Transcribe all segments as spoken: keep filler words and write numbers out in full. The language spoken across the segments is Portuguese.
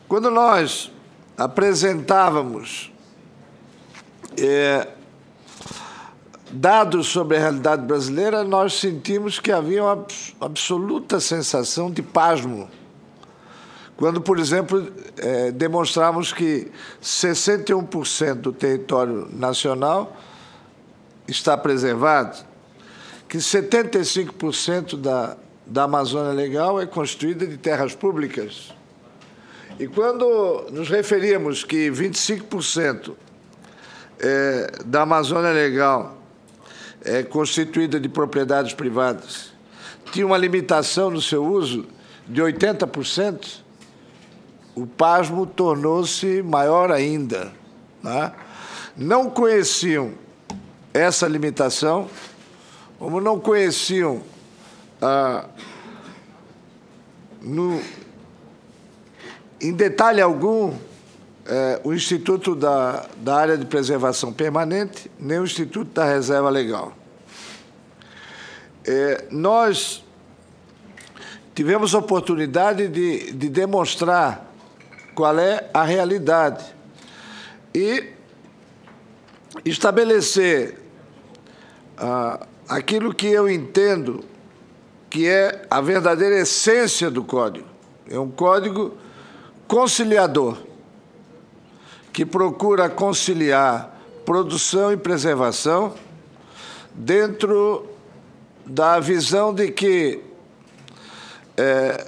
Quando nós apresentávamos é, dados sobre a realidade brasileira, nós sentimos que havia uma absoluta sensação de pasmo. Quando, por exemplo, é, demonstramos que sessenta e um por cento do território nacional está preservado, que setenta e cinco por cento da, da Amazônia Legal é constituída de terras públicas. E quando nos referíamos que vinte e cinco por cento é, da Amazônia Legal é constituída de propriedades privadas, tinha uma limitação no seu uso de oitenta por cento, o pasmo tornou-se maior ainda. Né? Não conheciam essa limitação, como não conheciam ah, no, em detalhe algum eh, o Instituto da, da Área de Preservação Permanente, nem o Instituto da Reserva Legal. Eh, nós tivemos a oportunidade de, de demonstrar qual é a realidade e estabelecer ah, aquilo que eu entendo que é a verdadeira essência do código. É um código conciliador, que procura conciliar produção e preservação dentro da visão de que é,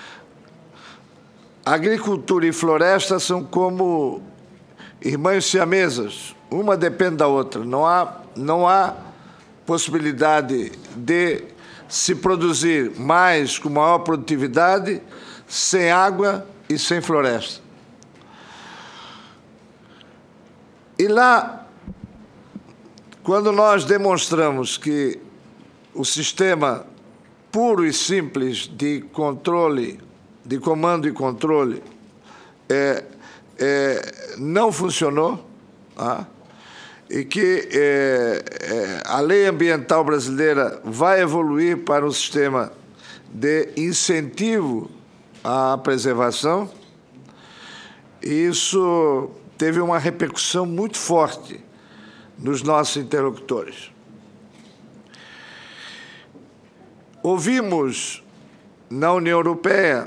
agricultura e floresta são como irmãs siamesas, uma depende da outra. Não há, não há possibilidade de se produzir mais com maior produtividade sem água e sem floresta. E lá, quando nós demonstramos que o sistema puro e simples de controle, de comando e controle, é, é, não funcionou, tá? E que é, é, a lei ambiental brasileira vai evoluir para um sistema de incentivo à preservação, isso teve uma repercussão muito forte nos nossos interlocutores. Ouvimos na União Europeia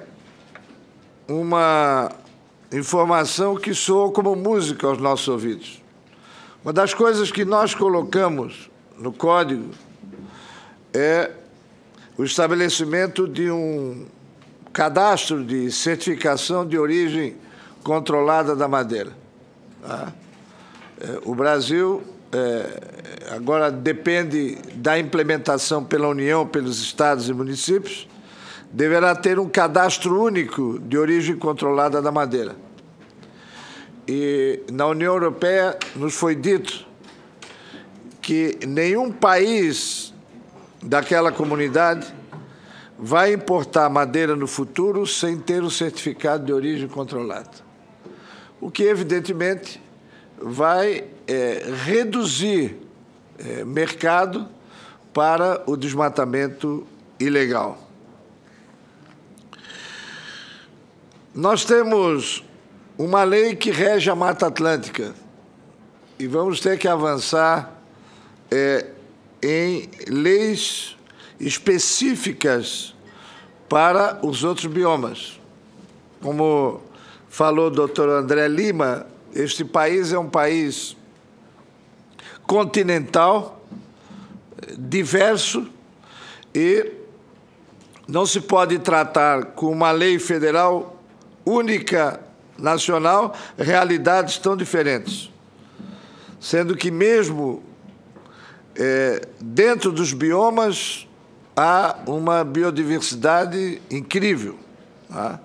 uma informação que soou como música aos nossos ouvidos. Uma das coisas que nós colocamos no código é o estabelecimento de um cadastro de certificação de origem controlada da madeira. Tá? O Brasil é, agora depende da implementação pela União, pelos estados e municípios, deverá ter um cadastro único de origem controlada da madeira. E na União Europeia nos foi dito que nenhum país daquela comunidade vai importar madeira no futuro sem ter o certificado de origem controlada. O que, evidentemente, vai é, reduzir é, mercado para o desmatamento ilegal. Nós temos uma lei que rege a Mata Atlântica e vamos ter que avançar é, em leis específicas para os outros biomas. Como falou o doutor André Lima, este país é um país continental, diverso, e não se pode tratar com uma lei federal única, nacional, realidades tão diferentes. Sendo que mesmo é, dentro dos biomas há uma biodiversidade incrível. Tá?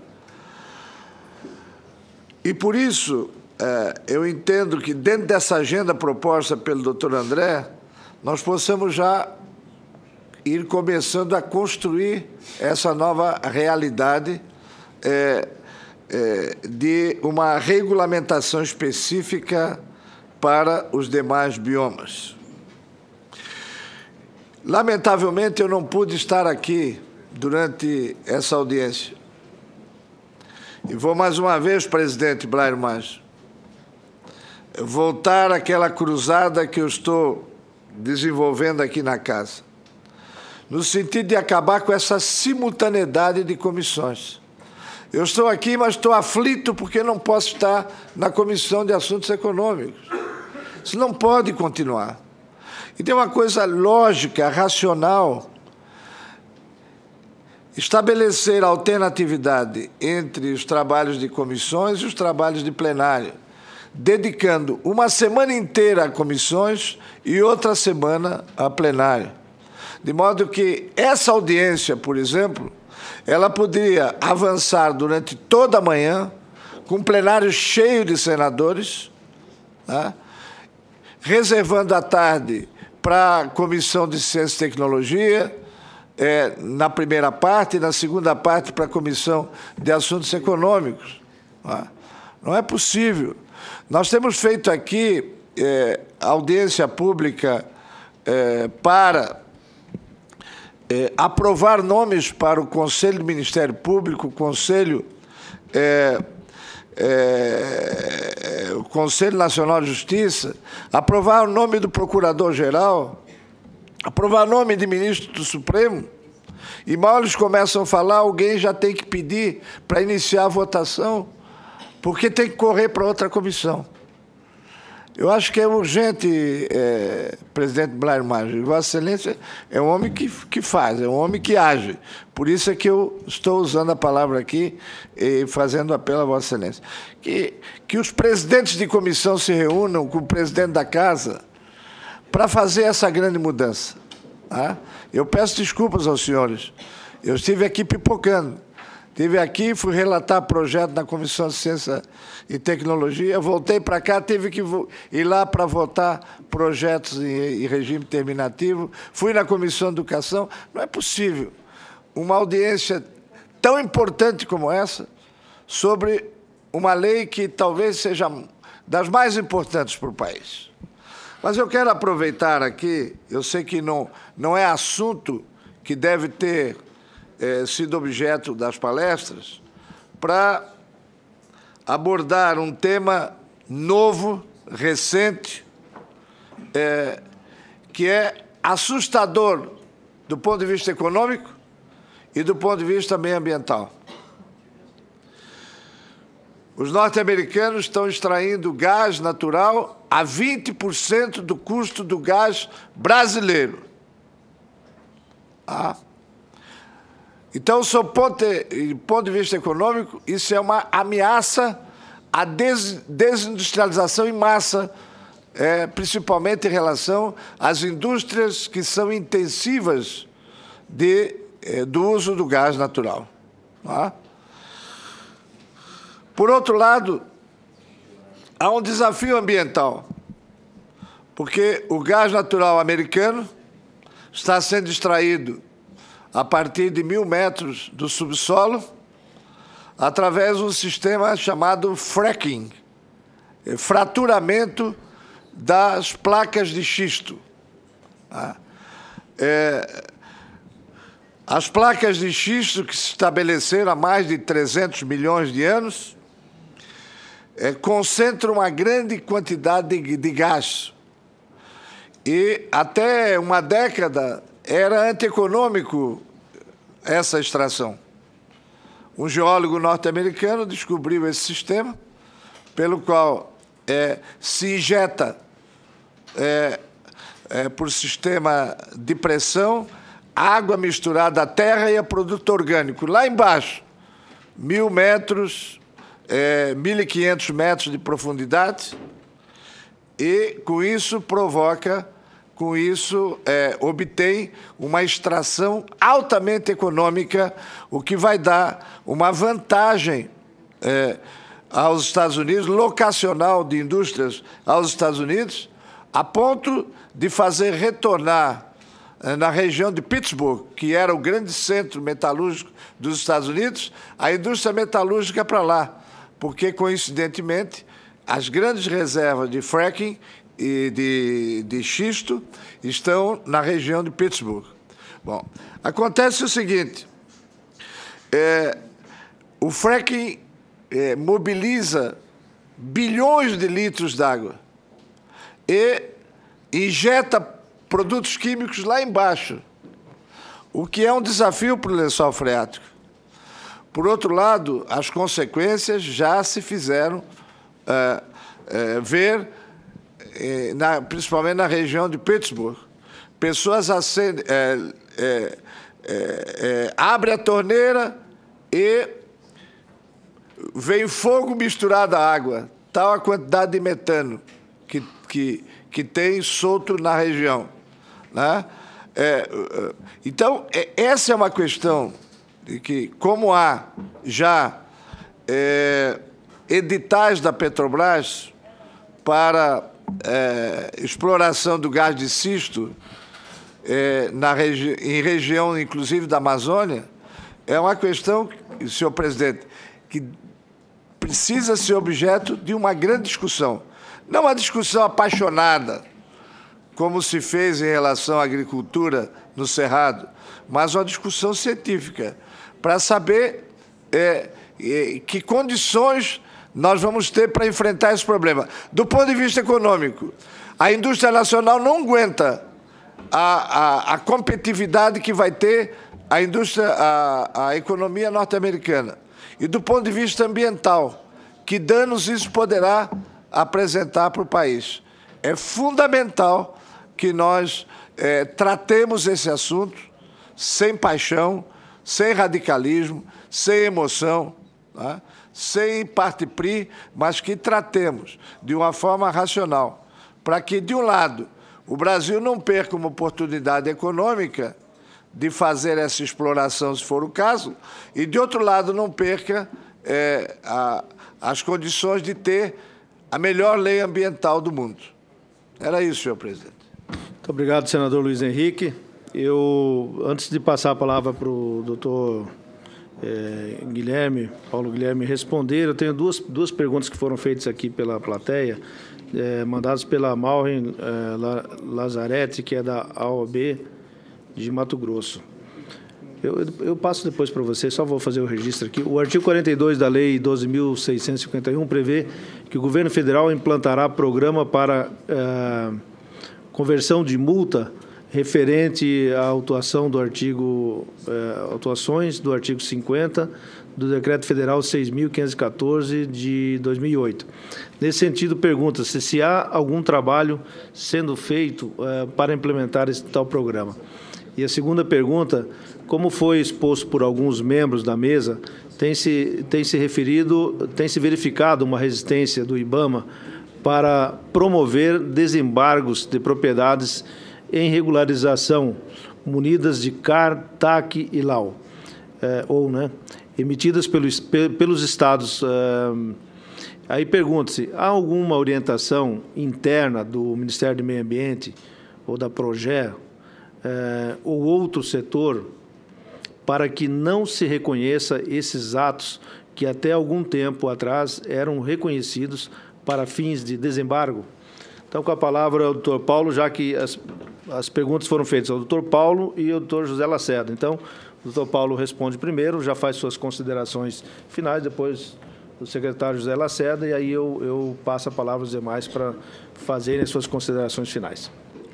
E por isso, é, eu entendo que dentro dessa agenda proposta pelo doutor André, nós possamos já ir começando a construir essa nova realidade é, é, de uma regulamentação específica para os demais biomas. Lamentavelmente, eu não pude estar aqui durante essa audiência. E vou mais uma vez, presidente Blair Maggi, voltar àquela cruzada que eu estou desenvolvendo aqui na casa, no sentido de acabar com essa simultaneidade de comissões. Eu estou aqui, mas estou aflito porque não posso estar na Comissão de Assuntos Econômicos. Isso não pode continuar. E tem uma coisa lógica, racional, estabelecer alternatividade entre os trabalhos de comissões e os trabalhos de plenário, dedicando uma semana inteira a comissões e outra semana a plenário. De modo que essa audiência, por exemplo, ela poderia avançar durante toda a manhã, com um plenário cheio de senadores, tá? Reservando à tarde para a Comissão de Ciência e Tecnologia, é, na primeira parte, e na segunda parte para a Comissão de Assuntos Econômicos. Tá? Não é possível. Nós temos feito aqui é, audiência pública é, para é, aprovar nomes para o Conselho do Ministério Público, o Conselho, é, é, o Conselho Nacional de Justiça, aprovar o nome do Procurador-Geral, aprovar o nome de ministro do Supremo, e mal eles começam a falar, alguém já tem que pedir para iniciar a votação, porque tem que correr para outra comissão. Eu acho que é urgente, é, presidente Blair Maggi. Vossa Excelência é um homem que, que faz, é um homem que age. Por isso é que eu estou usando a palavra aqui e fazendo apelo a Vossa Excelência. Que, que os presidentes de comissão se reúnam com o presidente da Casa para fazer essa grande mudança. Tá? Eu peço desculpas aos senhores. Eu estive aqui pipocando. Estive aqui, fui relatar projeto na Comissão de Ciência e Tecnologia, voltei para cá, tive que ir lá para votar projetos em regime terminativo, fui na Comissão de Educação. Não é possível uma audiência tão importante como essa sobre uma lei que talvez seja das mais importantes para o país. Mas eu quero aproveitar aqui, eu sei que não, não é assunto que deve ter É, sido objeto das palestras, para abordar um tema novo, recente, é, que é assustador do ponto de vista econômico e do ponto de vista também ambiental. Os norte-americanos estão extraindo gás natural a vinte por cento do custo do gás brasileiro. Ah, Então, sob ponto de, ponto de vista econômico, isso é uma ameaça à des, desindustrialização em massa, é, principalmente em relação às indústrias que são intensivas de, é, do uso do gás natural. Tá? Por outro lado, há um desafio ambiental, porque o gás natural americano está sendo extraído a partir de mil metros do subsolo, através de um sistema chamado fracking, fraturamento das placas de xisto. É, as placas de xisto, que se estabeleceram há mais de trezentos milhões de anos, é, concentram uma grande quantidade de, de gás. E até uma década era antieconômico essa extração. Um geólogo norte-americano descobriu esse sistema, pelo qual é, se injeta é, é, por sistema de pressão água misturada à terra e a produto orgânico. Lá embaixo, mil metros, é, mil e quinhentos metros de profundidade, e com isso provoca Com isso, é, obtém uma extração altamente econômica, o que vai dar uma vantagem é, aos Estados Unidos, locacional de indústrias aos Estados Unidos, a ponto de fazer retornar é, na região de Pittsburgh, que era o grande centro metalúrgico dos Estados Unidos, a indústria metalúrgica para lá, porque, coincidentemente, as grandes reservas de fracking e de, de xisto estão na região de Pittsburgh. Bom, acontece o seguinte, é, o fracking é, mobiliza bilhões de litros d'água e injeta produtos químicos lá embaixo, o que é um desafio para o lençol freático. Por outro lado, as consequências já se fizeram é, é, ver, é, na, principalmente na região de Pittsburgh. Pessoas acendem, é, é, é, é, abrem a torneira e vem fogo misturado à água, tal a quantidade de metano que, que, que tem solto na região, né? É, então, é, essa é uma questão de que, como há já é, editais da Petrobras para é, exploração do gás de xisto é, na regi em região, inclusive, da Amazônia, é uma questão, senhor presidente, que precisa ser objeto de uma grande discussão. Não uma discussão apaixonada, como se fez em relação à agricultura no Cerrado, mas uma discussão científica, para saber é, é, que condições nós vamos ter para enfrentar esse problema. Do ponto de vista econômico, a indústria nacional não aguenta a, a, a competitividade que vai ter a indústria, a, a economia norte-americana. E do ponto de vista ambiental, que danos isso poderá apresentar para o país. É fundamental que nós é, tratemos esse assunto sem paixão, sem radicalismo, sem emoção, tá? Sem parte-pri, mas que tratemos de uma forma racional, para que, de um lado, o Brasil não perca uma oportunidade econômica de fazer essa exploração, se for o caso, e, de outro lado, não perca é, a, as condições de ter a melhor lei ambiental do mundo. Era isso, senhor presidente. Muito obrigado, senador Luiz Henrique. Eu, antes de passar a palavra para o doutor é, Guilherme, Paulo Guilherme, responder, eu tenho duas, duas perguntas que foram feitas aqui pela plateia, é, mandadas pela Maureen é, Lazarete, que é da A O B de Mato Grosso. Eu, eu passo depois para você, só vou fazer o registro aqui. O artigo quarenta e dois da Lei doze mil seiscentos e cinquenta e um prevê que o governo federal implantará programa para é, conversão de multa referente à autuação do artigo, é, autuações do artigo cinquenta do Decreto Federal seis mil quinhentos e quatorze de dois mil e oito. Nesse sentido, pergunta-se se há algum trabalho sendo feito é, para implementar esse tal programa. E a segunda pergunta, como foi exposto por alguns membros da mesa, tem se, tem se referido, tem se verificado uma resistência do IBAMA para promover desembargos de propriedades em regularização, munidas de C A R, T A C e L A U, é, ou, né, emitidas pelos, pelos estados. É, aí pergunta-se, há alguma orientação interna do Ministério do Meio Ambiente ou da PROGÉ é, ou outro setor para que não se reconheça esses atos que até algum tempo atrás eram reconhecidos para fins de desembargo? Então, com a palavra ao doutor Paulo, já que as, as perguntas foram feitas ao doutor Paulo e ao doutor José Lacerda. Então, o doutor Paulo responde primeiro, já faz suas considerações finais, depois o secretário José Lacerda, e aí eu, eu passo a palavra aos demais para fazerem as suas considerações finais.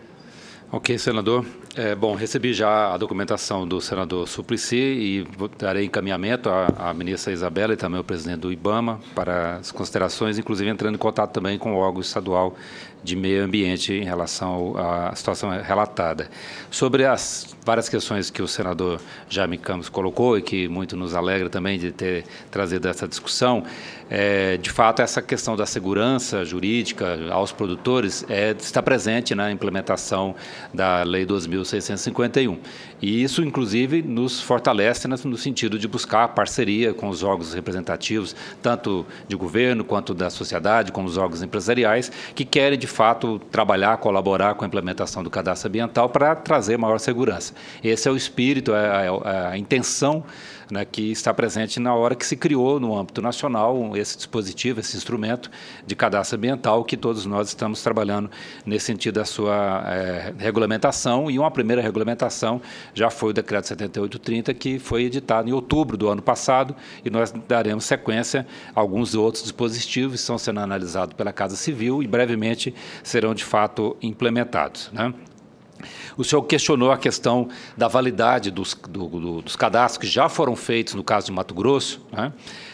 Ok, senador. É, bom, recebi já a documentação do senador Suplicy e darei encaminhamento à, à ministra Isabela e também ao presidente do IBAMA para as considerações, inclusive entrando em contato também com o órgão estadual de meio ambiente em relação à situação relatada. Sobre as várias questões que o senador Jaime Campos colocou e que muito nos alegra também de ter trazido essa discussão, é, de fato, essa questão da segurança jurídica aos produtores é, está presente na implementação da Lei doze mil seiscentos e cinquenta e um. E isso, inclusive, nos fortalece no sentido de buscar parceria com os órgãos representativos, tanto de governo quanto da sociedade, com os órgãos empresariais, que querem, de fato, trabalhar, colaborar com a implementação do cadastro ambiental para trazer maior segurança. Esse é o espírito, é a, a, a intenção, né, que está presente na hora que se criou no âmbito nacional esse dispositivo, esse instrumento de cadastro ambiental, que todos nós estamos trabalhando nesse sentido da sua é, regulamentação, e uma primeira regulamentação já foi o decreto setenta e oito trinta, que foi editado em outubro do ano passado, e nós daremos sequência a alguns outros dispositivos que estão sendo analisados pela Casa Civil e brevemente serão de fato implementados, né? O senhor questionou a questão da validade dos, do, do, dos cadastros que já foram feitos no caso de Mato Grosso, né?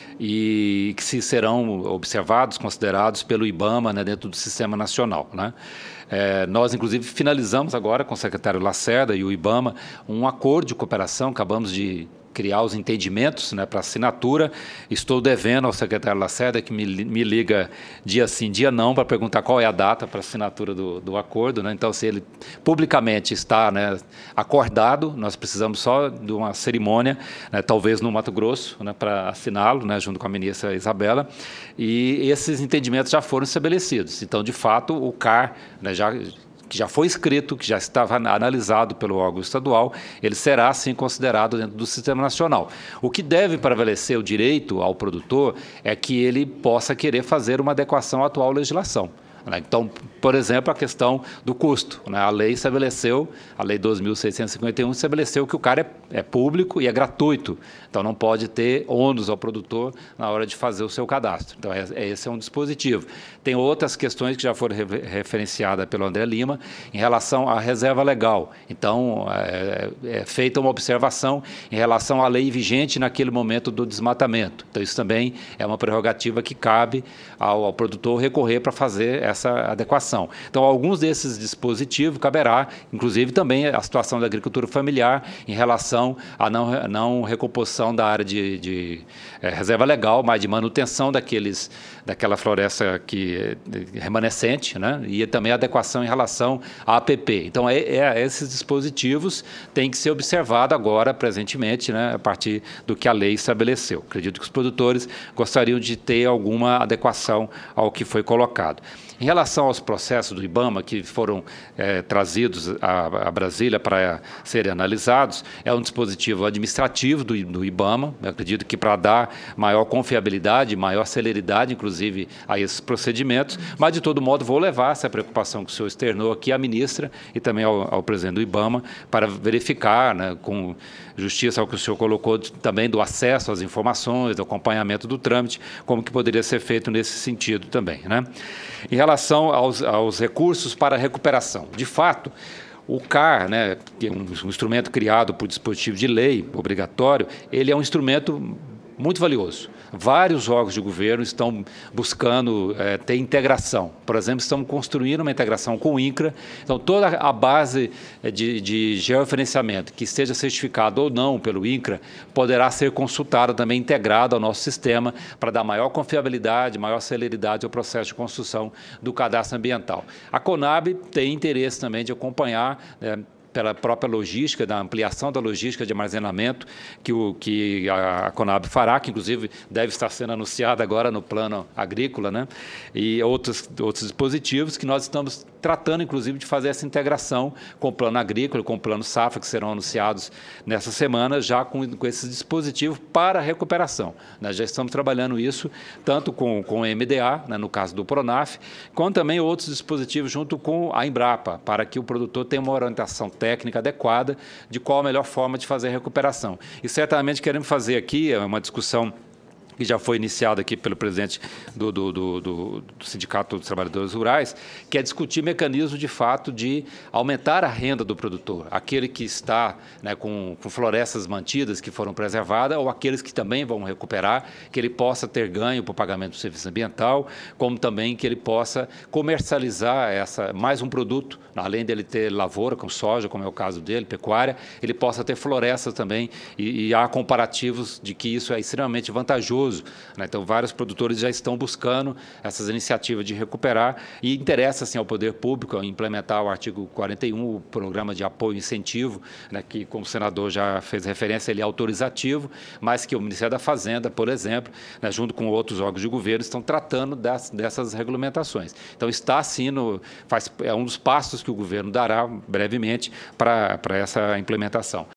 E que se serão observados, considerados pelo IBAMA, né, dentro do Sistema Nacional, né? É, nós, inclusive, finalizamos agora com o secretário Lacerda e o IBAMA um acordo de cooperação, acabamos de criar os entendimentos, né, para assinatura. Estou devendo ao secretário Lacerda que me, me liga dia sim, dia não, para perguntar qual é a data para assinatura do, do acordo, né? Então, se ele publicamente está, né, acordado, nós precisamos só de uma cerimônia, né, talvez no Mato Grosso, né, para assiná-lo, né, junto com a ministra Isabela, e esses entendimentos já foram estabelecidos. Então, de fato, o C A R, né, já... que já foi escrito, que já estava analisado pelo órgão estadual, ele será, sim, considerado dentro do Sistema Nacional. O que deve prevalecer o direito ao produtor é que ele possa querer fazer uma adequação à atual legislação. Então, por exemplo, a questão do custo, né? A lei estabeleceu, a Lei doze mil seiscentos e cinquenta e um estabeleceu que o C A R é, é público e é gratuito, então não pode ter ônus ao produtor na hora de fazer o seu cadastro. Então, é, é, esse é um dispositivo. Tem outras questões que já foram re referenciadas pelo André Lima em relação à reserva legal. Então, é, é feita uma observação em relação à lei vigente naquele momento do desmatamento. Então, isso também é uma prerrogativa que cabe ao, ao produtor recorrer para fazer essa adequação. Então, alguns desses dispositivos caberá, inclusive também a situação da agricultura familiar em relação à não, não recomposição da área de, de é, reserva legal, mas de manutenção daqueles, daquela floresta que é remanescente, né? E também a adequação em relação à A P P. Então, é, é, esses dispositivos têm que ser observados agora, presentemente, né, a partir do que a lei estabeleceu. Acredito que os produtores gostariam de ter alguma adequação ao que foi colocado. Em relação aos processos do IBAMA, que foram é, trazidos a, a Brasília para serem analisados, é um dispositivo administrativo do, do IBAMA. Eu acredito que para dar maior confiabilidade, maior celeridade, inclusive, a esses procedimentos, mas, de todo modo, vou levar essa preocupação que o senhor externou aqui à ministra e também ao, ao presidente do IBAMA para verificar, né, com justiça, ao que o senhor colocou, também do acesso às informações, do acompanhamento do trâmite, como que poderia ser feito nesse sentido também, né? Em relação aos, aos recursos para recuperação, de fato, o C A R, né, que é um, um instrumento criado por dispositivo de lei obrigatório, ele é um instrumento muito valioso. Vários órgãos de governo estão buscando é, ter integração. Por exemplo, estamos construindo uma integração com o INCRA. Então, toda a base de, de georreferenciamento que esteja certificado ou não pelo INCRA poderá ser consultada também, integrado ao nosso sistema, para dar maior confiabilidade, maior celeridade ao processo de construção do cadastro ambiental. A Conab tem interesse também de acompanhar, né, pela própria logística, da ampliação da logística de armazenamento que, o, que a Conab fará, que inclusive deve estar sendo anunciada agora no plano agrícola, né? E outros, outros dispositivos que nós estamos tratando, inclusive, de fazer essa integração com o plano agrícola, com o plano safra, que serão anunciados nessa semana, já com, com esses dispositivos para a recuperação. Nós já estamos trabalhando isso, tanto com, com o M D A, né, no caso do Pronaf, como também outros dispositivos junto com a Embrapa, para que o produtor tenha uma orientação técnica adequada de qual a melhor forma de fazer a recuperação. E certamente queremos fazer aqui uma discussão que já foi iniciado aqui pelo presidente do, do, do, do, do Sindicato dos Trabalhadores Rurais, que é discutir mecanismos, de fato, de aumentar a renda do produtor, aquele que está, né, com, com florestas mantidas, que foram preservadas, ou aqueles que também vão recuperar, que ele possa ter ganho por pagamento do serviço ambiental, como também que ele possa comercializar essa, mais um produto, além dele ter lavoura com soja, como é o caso dele, pecuária, ele possa ter florestas também, e, e há comparativos de que isso é extremamente vantajoso. Né? Então, vários produtores já estão buscando essas iniciativas de recuperar e interessa, assim, ao poder público implementar o artigo quarenta e um, o programa de apoio e incentivo, né, que, como o senador já fez referência, ele é autorizativo, mas que o Ministério da Fazenda, por exemplo, né, junto com outros órgãos de governo, estão tratando das, dessas regulamentações. Então, está, sim, no, faz, é um dos passos que o governo dará brevemente para, para essa implementação.